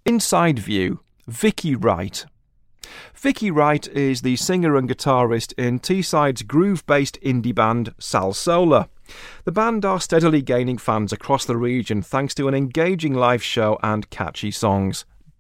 Inside View, Vicky Wright. Vicky Wright is the singer and guitarist in Teesside's groove-based indie band Salsolar. The band are steadily gaining fans across the region thanks to an engaging live show and catchy songs.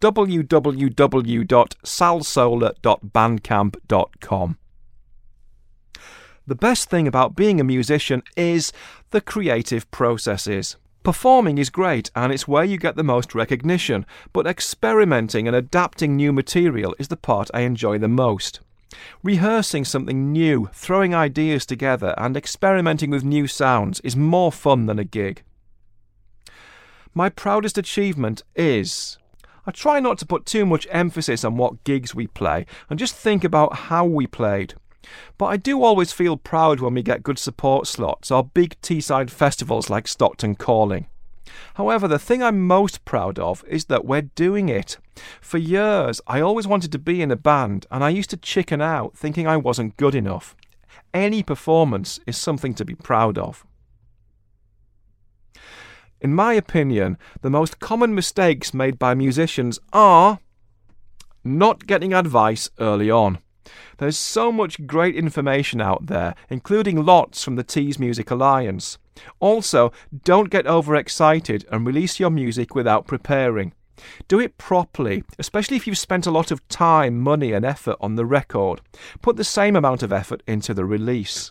www.salsolar.bandcamp.com. The best thing about being a musician is the creative processes. Performing is great and it's where you get the most recognition, but experimenting and adapting new material is the part I enjoy the most. Rehearsing something new, throwing ideas together and experimenting with new sounds is more fun than a gig. My proudest achievement is... I try not to put too much emphasis on what gigs we play and just think about how we played. But I do always feel proud when we get good support slots or big Teesside festivals like Stockton Calling. However, the thing I'm most proud of is that we're doing it. For years, I always wanted to be in a band and I used to chicken out thinking I wasn't good enough. Any performance is something to be proud of. In my opinion, the most common mistakes made by musicians are not getting advice early on. There's so much great information out there, including lots from the Tees Music Alliance. Also, don't get overexcited and release your music without preparing. Do it properly, especially if you've spent a lot of time, money and effort on the record. Put the same amount of effort into the release.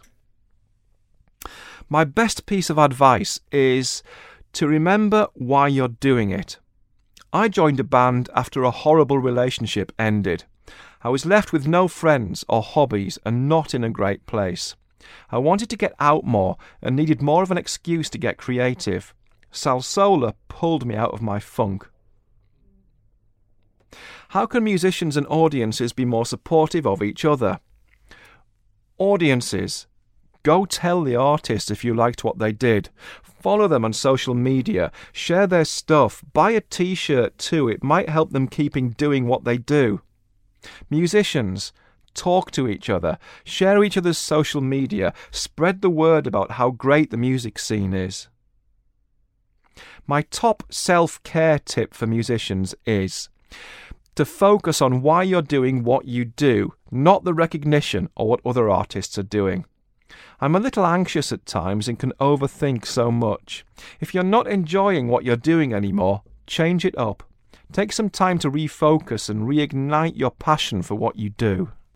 My best piece of advice is to remember why you're doing it. I joined a band after a horrible relationship ended. I was left with no friends or hobbies and not in a great place. I wanted to get out more and needed more of an excuse to get creative. Salsolar pulled me out of my funk. How can musicians and audiences be more supportive of each other? Audiences, go tell the artists if you liked what they did. Follow them on social media. Share their stuff. Buy a t-shirt too. It might help them keeping doing what they do. Musicians, talk to each other, share each other's social media, spread the word about how great the music scene is. My top self-care tip for musicians is to focus on why you're doing what you do, not the recognition or what other artists are doing. I'm a little anxious at times and can overthink so much. If you're not enjoying what you're doing anymore, change it up. Take some time to refocus and reignite your passion for what you do.